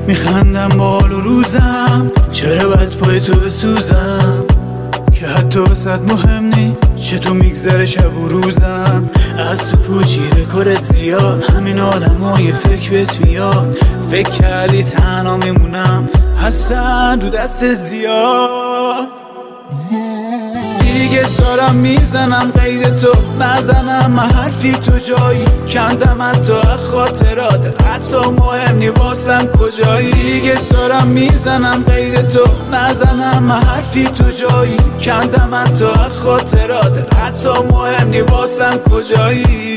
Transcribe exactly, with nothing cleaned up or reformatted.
میخندم با حال و روزم، چرا بد پای تو بسوزم که حتی واسد مهم نی چه تو میگذره شب و روزم. از تو پوچیده کارت زیاد، همین آدم های فکر بهت میاد. فکر کردی تنها میمونم، هستن تو دست زیاد. دیگه دارم میزنم قید تو، نزنم من حرفی تو جایی. کندم حتی از خاطرات، حتی مهم نی واسم کجایی. دیگه دارم میزنم قید تو، نزنم من حرفی تو جایی. کندم حتی از خاطرات، حتی مهم نی واسم کجایی.